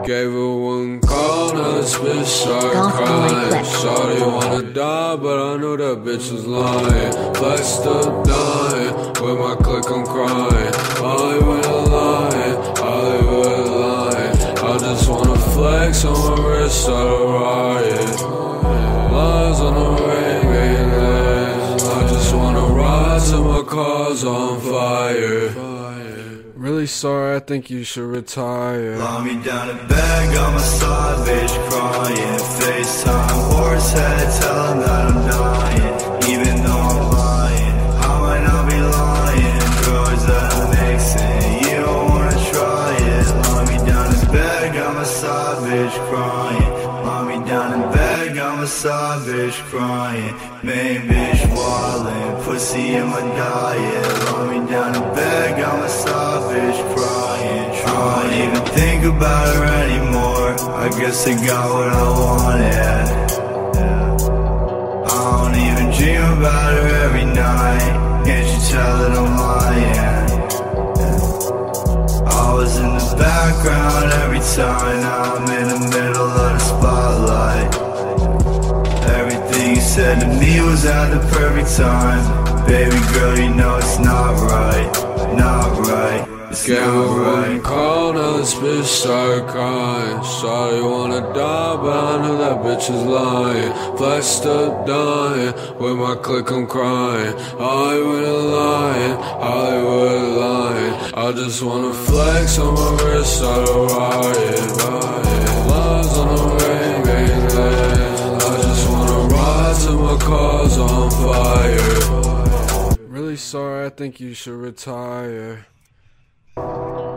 Gave her one call, now this bitch started crying. Shawty wanna die, but I knew that bitch was lying. Flexed up dying, with my click I'm crying. Hollywood lying, Hollywood lying. I just wanna flex on my wrist, start a riot. Lies on the ring, I just wanna ride till my car's on fire. Really sorry, I think you should retire. Lie me down in bed, got my side bitch crying. FaceTime, horse head, tell him that I'm dying. Even though I'm lying, I might not be lying. Drugs that I'm mixing, you don't wanna try it. Lie me down in bed, got my side bitch crying. Lie me down in bed, got my side bitch crying. Main bitch wildin', pussy in my diet. Lie me down in bed, got my side bitch crying. I don't even think about her anymore. I guess I got what I wanted. I don't even dream about her every night. Can't you tell that I'm lying? I was in the background every time. Now I'm in the middle of the spotlight. Everything you said to me was at the perfect time. Baby girl, you know it's not right. Not right. Gave her one call, now this bitch started crying. Shawty wanna die, but I knew that bitch was lying. Flexed up dying, with my click I'm crying. Hollywood lying, Hollywood lying. I just wanna flex on my wrist, start a riot. Lies on the ring, I just wanna ride till my car's on fire. Really sorry, I think you should retire.